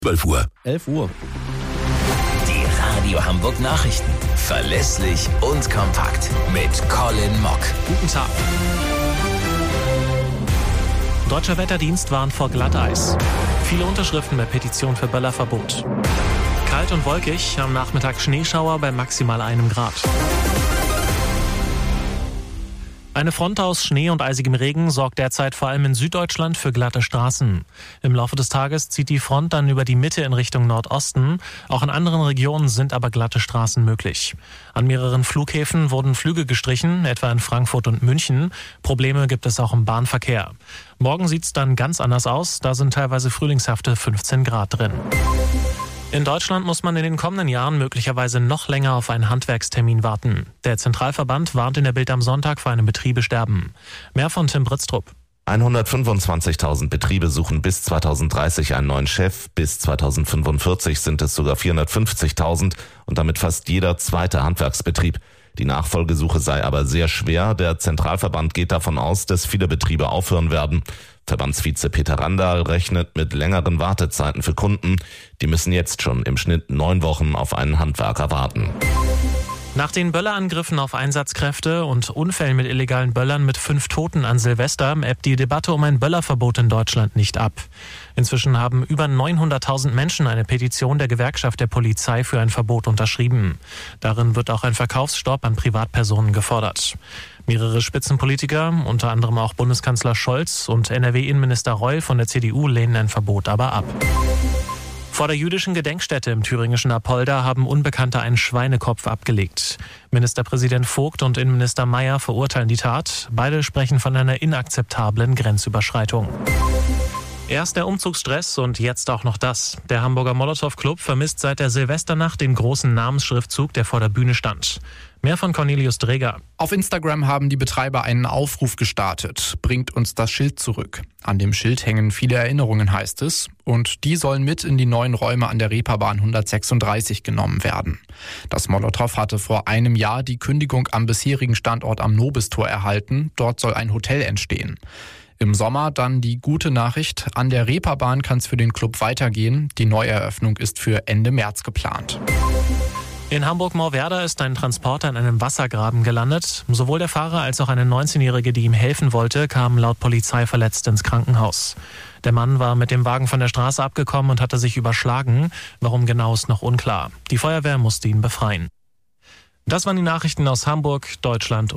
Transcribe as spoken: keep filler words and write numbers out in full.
zwölf Uhr. elf Uhr. Die Radio Hamburg Nachrichten. Verlässlich und kompakt. Mit Colin Mock. Guten Tag. Deutscher Wetterdienst warnt vor Glatteis. Viele Unterschriften bei Petition für Böllerverbot. Kalt und wolkig, am Nachmittag Schneeschauer bei maximal einem Grad. Eine Front aus Schnee und eisigem Regen sorgt derzeit vor allem in Süddeutschland für glatte Straßen. Im Laufe des Tages zieht die Front dann über die Mitte in Richtung Nordosten. Auch in anderen Regionen sind aber glatte Straßen möglich. An mehreren Flughäfen wurden Flüge gestrichen, etwa in Frankfurt und München. Probleme gibt es auch im Bahnverkehr. Morgen sieht's dann ganz anders aus. Da sind teilweise frühlingshafte fünfzehn Grad drin. In Deutschland muss man in den kommenden Jahren möglicherweise noch länger auf einen Handwerkstermin warten. Der Zentralverband warnt in der Bild am Sonntag vor einem Betriebesterben. Mehr von Tim Britztrup. hundertfünfundzwanzigtausend Betriebe suchen bis zweitausenddreißig einen neuen Chef. Bis zweitausendfünfundvierzig sind es sogar vierhundertfünfzigtausend und damit fast jeder zweite Handwerksbetrieb. Die Nachfolgesuche sei aber sehr schwer. Der Zentralverband geht davon aus, dass viele Betriebe aufhören werden. Verbandsvize Peter Randall rechnet mit längeren Wartezeiten für Kunden. Die müssen jetzt schon im Schnitt neun Wochen auf einen Handwerker warten. Nach den Böllerangriffen auf Einsatzkräfte und Unfällen mit illegalen Böllern mit fünf Toten an Silvester ebbt die Debatte um ein Böllerverbot in Deutschland nicht ab. Inzwischen haben über neunhunderttausend Menschen eine Petition der Gewerkschaft der Polizei für ein Verbot unterschrieben. Darin wird auch ein Verkaufsstopp an Privatpersonen gefordert. Mehrere Spitzenpolitiker, unter anderem auch Bundeskanzler Scholz und N R W-Innenminister Reul von der C D U, lehnen ein Verbot aber ab. Vor der jüdischen Gedenkstätte im thüringischen Apolda haben Unbekannte einen Schweinekopf abgelegt. Ministerpräsident Vogt und Innenminister Mayer verurteilen die Tat. Beide sprechen von einer inakzeptablen Grenzüberschreitung. Erst der Umzugsstress und jetzt auch noch das. Der Hamburger Molotow-Club vermisst seit der Silvesternacht den großen Namensschriftzug, der vor der Bühne stand. Mehr von Cornelius Dreger. Auf Instagram haben die Betreiber einen Aufruf gestartet. Bringt uns das Schild zurück. An dem Schild hängen viele Erinnerungen, heißt es. Und die sollen mit in die neuen Räume an der Reeperbahn hundertsechsunddreißig genommen werden. Das Molotow hatte vor einem Jahr die Kündigung am bisherigen Standort am Nobistor erhalten. Dort soll ein Hotel entstehen. Im Sommer dann die gute Nachricht. An der Reeperbahn kann es für den Club weitergehen. Die Neueröffnung ist für Ende März geplant. In Hamburg-Moorwerder ist ein Transporter in einem Wassergraben gelandet. Sowohl der Fahrer als auch eine neunzehnjährige, die ihm helfen wollte, kamen laut Polizei verletzt ins Krankenhaus. Der Mann war mit dem Wagen von der Straße abgekommen und hatte sich überschlagen. Warum genau ist noch unklar. Die Feuerwehr musste ihn befreien. Das waren die Nachrichten aus Hamburg, Deutschland und